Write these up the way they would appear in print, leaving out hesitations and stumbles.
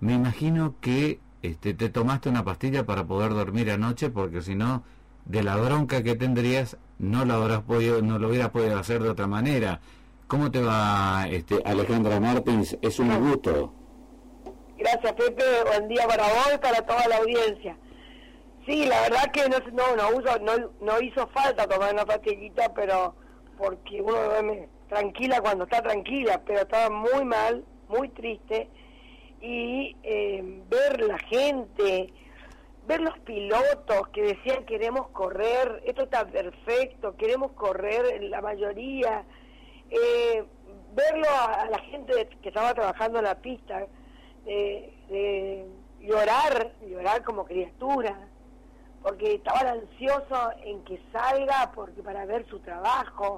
Me imagino que te tomaste una pastilla para poder dormir anoche, porque si no, de la bronca que tendrías, no lo hubieras podido hacer de otra manera. ¿Cómo te va, Alejandra Martins? Es un gusto. Gracias, Pepe. Buen día para vos y para toda la audiencia. Sí, la verdad que no hizo falta tomar una pastillita, pero porque uno duerme tranquila cuando está tranquila, pero estaba muy mal, muy triste, y ver la gente, ver los pilotos que decían queremos correr, esto está perfecto, queremos correr, la mayoría, verlo a la gente que estaba trabajando en la pista, de llorar como criatura, porque estaban ansiosos en que salga para ver su trabajo.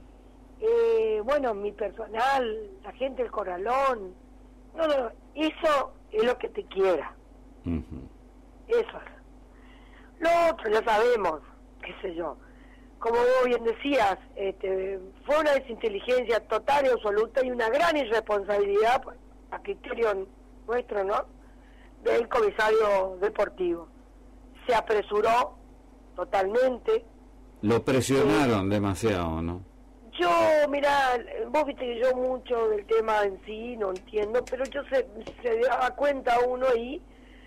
Bueno, mi personal, la gente del corralón, no, eso es lo que te quiera. Uh-huh. Eso es. Lo otro ya sabemos, qué sé yo, como vos bien decías, fue una desinteligencia total y absoluta y una gran irresponsabilidad a criterio nuestro, ¿no?, del comisario deportivo. Se apresuró totalmente. Lo presionaron demasiado, ¿no? Yo, mira, vos viste que yo mucho del tema en sí no entiendo, pero yo se daba cuenta uno ahí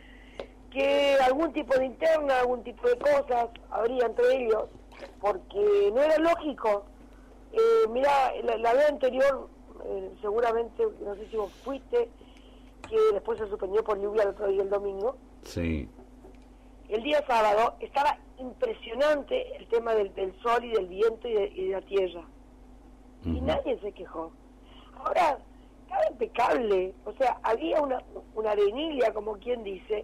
que algún tipo de interna, algún tipo de cosas habría entre ellos, porque no era lógico. Mira, la vez anterior, seguramente, no sé si vos fuiste, que después se suspendió por lluvia el otro día, el domingo. Sí. El día sábado estaba impresionante el tema del sol y del viento y de la tierra. Uh-huh. Y nadie se quejó. Ahora, estaba impecable. O sea, había una arenilla, como quien dice,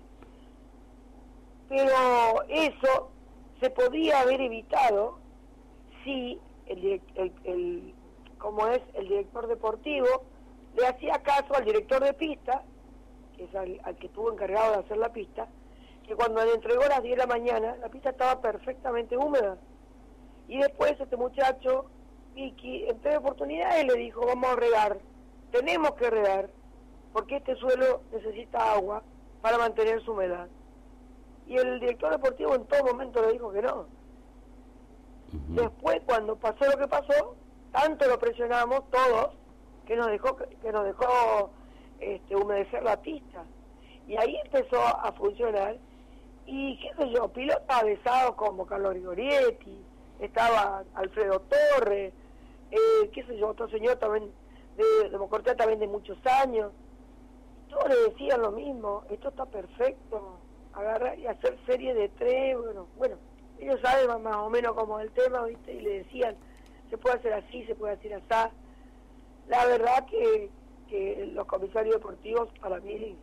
pero eso se podía haber evitado si el director deportivo le hacía caso al director de pista, que es al que estuvo encargado de hacer la pista, que cuando le entregó a las 10 de la mañana, la pista estaba perfectamente húmeda. Y después este muchacho, Vicky, en 3 oportunidades le dijo, vamos a regar, tenemos que regar, porque este suelo necesita agua para mantener su humedad. Y el director deportivo en todo momento le dijo que no. Uh-huh. Después, cuando pasó lo que pasó, tanto lo presionamos todos, que nos dejó humedecer la pista. Y ahí empezó a funcionar. Y qué sé yo, pilotos avesados como Carlos Rigorietti, estaba Alfredo Torres, qué sé yo, otro señor también de Mocortea, también de muchos años. Todos le decían lo mismo, esto está perfecto, agarrar y hacer serie de 3, bueno, ellos saben más o menos como el tema, ¿viste? Y le decían, se puede hacer así, se puede hacer así. La verdad que los comisarios deportivos, para mí,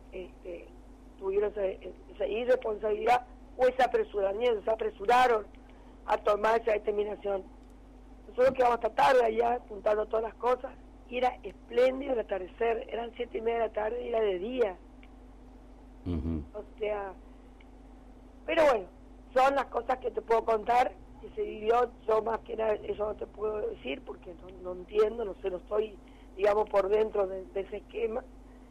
tuvieron esa irresponsabilidad o ese apresuramiento, se apresuraron a tomar esa determinación. Nosotros quedamos hasta tarde allá juntando todas las cosas y era espléndido el atardecer, eran 7:30 de la tarde y era de día. Uh-huh. O sea, pero bueno, son las cosas que te puedo contar que se vivió. Yo más que nada eso no te puedo decir porque no entiendo, no sé, no estoy, digamos, por dentro de ese esquema.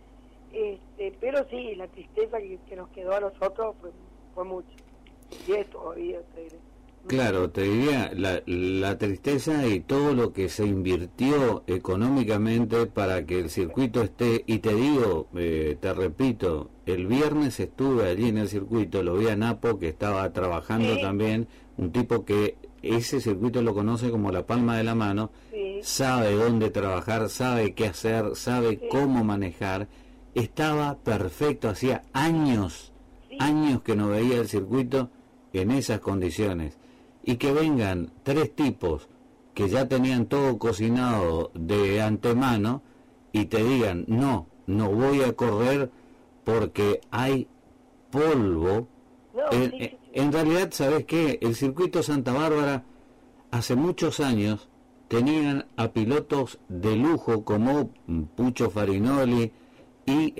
Pero sí, la tristeza que nos quedó a nosotros fue mucho. Y es todavía, te diré. Claro, te diría la tristeza y todo lo que se invirtió económicamente para que el circuito esté, y te digo, te repito, el viernes estuve allí en el circuito, lo vi a Napo que estaba trabajando también, un tipo que ese circuito lo conoce como la palma de la mano, sabe dónde trabajar, sabe qué hacer, sabe cómo manejar, estaba perfecto, hacía años que no veía el circuito en esas condiciones. Y que vengan 3 tipos que ya tenían todo cocinado de antemano y te digan, no voy a correr porque hay polvo. En realidad, ¿sabes qué? El circuito Santa Bárbara hace muchos años tenían a pilotos de lujo como Pucho Farinoli y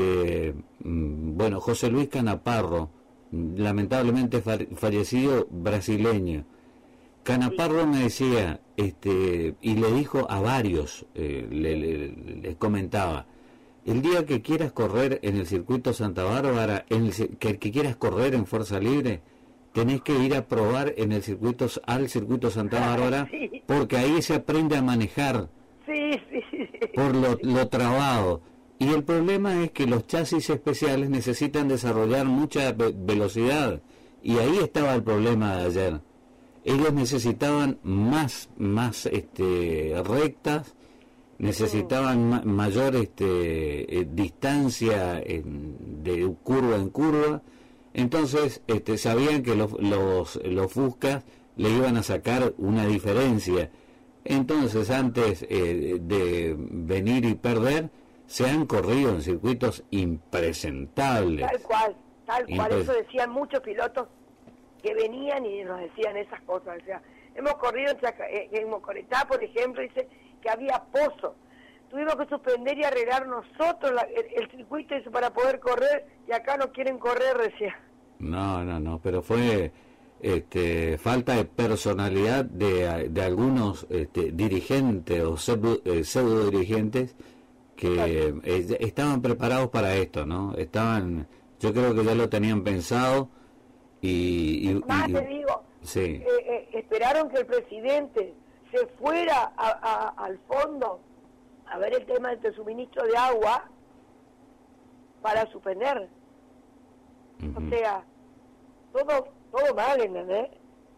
José Luis Canaparro, lamentablemente fallecido, brasileño. Canaparro me decía, y le dijo a varios, les comentaba, El día que quieras correr en el circuito Santa Bárbara, que quieras correr en fuerza libre, tenés que ir a probar en el al circuito Santa Bárbara, Sí. porque ahí se aprende a manejar Sí, sí, sí. por lo trabado. Y el problema es que los chasis especiales necesitan desarrollar mucha velocidad. Y ahí estaba el problema de ayer. Ellos necesitaban más rectas, necesitaban mayor distancia de curva en curva. Entonces sabían que los Fuscas le iban a sacar una diferencia. Entonces, antes de venir y perder, se han corrido en circuitos impresentables. Tal cual. Eso decían muchos pilotos que venían y nos decían esas cosas. O sea, hemos corrido en Mocoretá, por ejemplo, dice que había pozo. Tuvimos que suspender y arreglar nosotros el circuito para poder correr, y acá no quieren correr, decía. No, pero fue falta de personalidad de algunos dirigentes o pseudo dirigentes que estaban preparados para esto, ¿no? Yo creo que ya lo tenían pensado y te digo, sí. Esperaron que el presidente se fuera al fondo a ver el tema del suministro de agua para suspender. Uh-huh. O sea, todo mal, ¿entendés?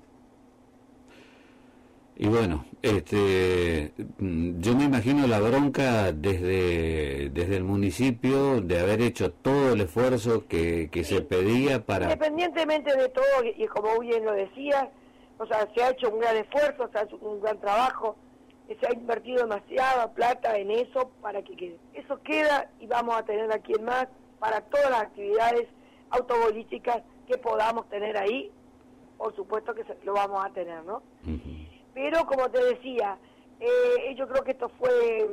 Y bueno, yo me imagino la bronca desde el municipio de haber hecho todo el esfuerzo que se pedía para... Independientemente de todo, y como bien lo decía, o sea, se ha hecho un gran esfuerzo, se ha hecho un gran trabajo, se ha invertido demasiada plata en eso para que quede. Eso queda y vamos a tener aquí en más para todas las actividades autobolísticas que podamos tener ahí, por supuesto que lo vamos a tener, ¿no? Uh-huh. Pero como te decía, yo creo que esto fue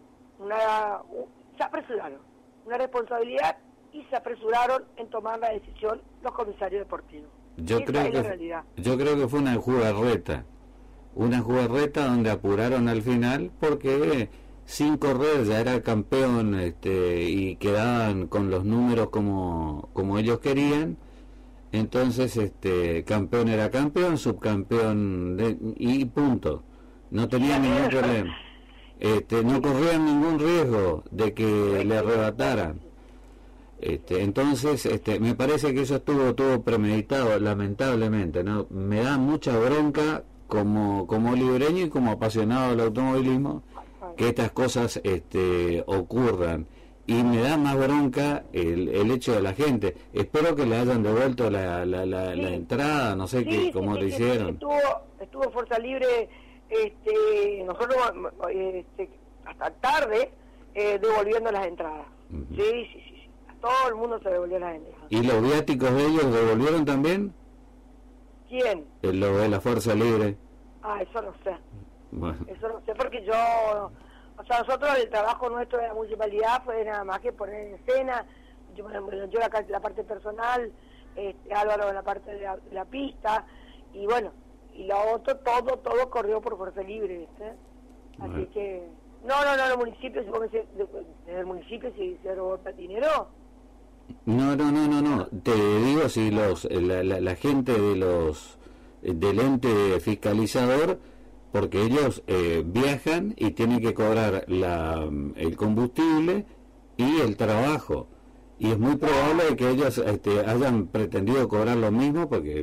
se apresuraron, una responsabilidad, y se apresuraron en tomar la decisión los comisarios deportivos. Yo creo que fue una jugarreta donde apuraron al final porque sin correr ya era el campeón y quedaban con los números como ellos querían. Entonces campeón era campeón, subcampeón y punto, no tenía ningún problema, no corrían ningún riesgo de que le arrebataran. Entonces me parece que eso estuvo todo premeditado, lamentablemente, ¿no? Me da mucha bronca como libreño y como apasionado del automovilismo que estas cosas ocurran. Y me da más bronca el hecho de la gente. Espero que le hayan devuelto la entrada, no sé cómo lo hicieron. Estuvo Fuerza Libre, nosotros hasta tarde devolviendo las entradas. Uh-huh. Sí. A todo el mundo se devolvió las entradas. ¿Y los viáticos de ellos devolvieron también? ¿Quién? Lo de la Fuerza Libre. Eso no sé. Bueno. Eso no sé porque yo... O sea, nosotros el trabajo nuestro de la municipalidad fue nada más que poner en escena, yo la parte personal, Álvaro la parte de la pista, y bueno, y lo otro todo corrió por Fuerza Libre, ¿viste? Así bueno. Que... No, los municipios, desde el municipio se robó dinero. No, te digo si la gente del ente fiscalizador, porque ellos viajan y tienen que cobrar el combustible y el trabajo, y es muy probable que ellos hayan pretendido cobrar lo mismo, porque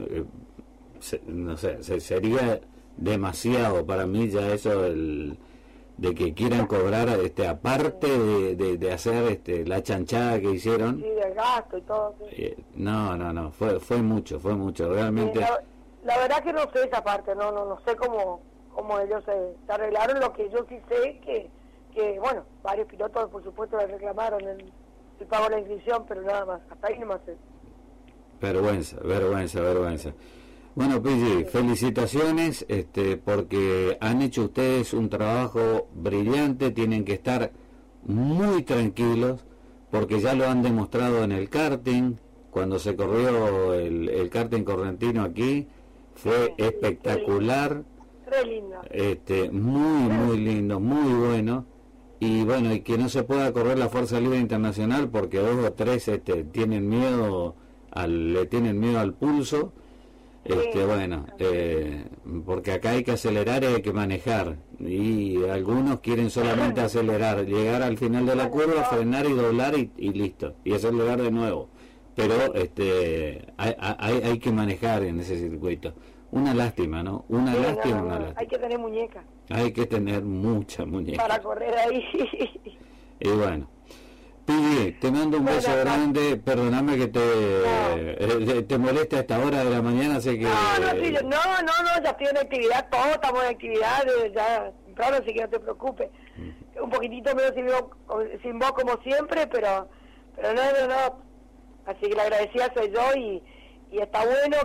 no sé, sería demasiado para mí ya eso de que quieran cobrar aparte de hacer la chanchada que hicieron. Sí, del gasto y todo. Sí. No, fue mucho realmente. La verdad que no sé esa parte, no sé cómo ellos se arreglaron. Lo que yo sí sé que bueno, varios pilotos por supuesto le reclamaron el pago de la inscripción, pero nada más, hasta ahí no más sé. Vergüenza. Bueno, Pigi, felicitaciones, porque han hecho ustedes un trabajo brillante, tienen que estar muy tranquilos, porque ya lo han demostrado en el karting, cuando se corrió el karting correntino aquí, fue espectacular, re lindo, muy lindo, muy bueno, y bueno, y que no se pueda correr la Fuerza Libre Internacional porque 2 o 3 tienen miedo le tienen miedo al pulso. Bueno, porque acá hay que acelerar y hay que manejar, y algunos quieren solamente acelerar, llegar al final de la curva, frenar y doblar y listo, y acelerar de nuevo, pero hay que manejar en ese circuito. Una lástima, ¿no? Una lástima. Hay que tener muñeca. Hay que tener mucha muñeca. Para correr ahí. Y bueno. Pili, te mando un beso grande, perdóname que te moleste a esta hora de la mañana, sé que... No, ya estoy en actividad, todos estamos en actividad, ya temprano, así que no te preocupes. Un poquitito menos sin vos como siempre, pero no, así que la agradecida soy yo, y está bueno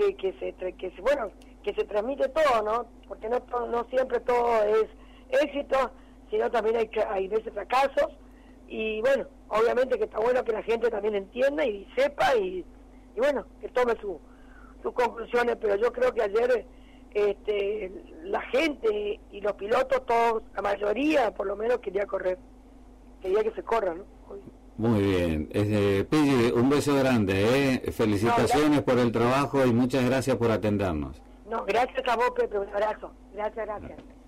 que se transmite todo, ¿no? Porque no siempre todo es éxito, sino también hay veces fracasos. Y bueno, obviamente que está bueno que la gente también entienda y sepa y bueno, que tome sus conclusiones, pero yo creo que ayer la gente y los pilotos, todos, la mayoría por lo menos quería que se corra, ¿no? Muy bien, Pili, un beso grande, felicitaciones por el trabajo y muchas gracias por atendernos. No, gracias a vos, Pepe, un abrazo, gracias.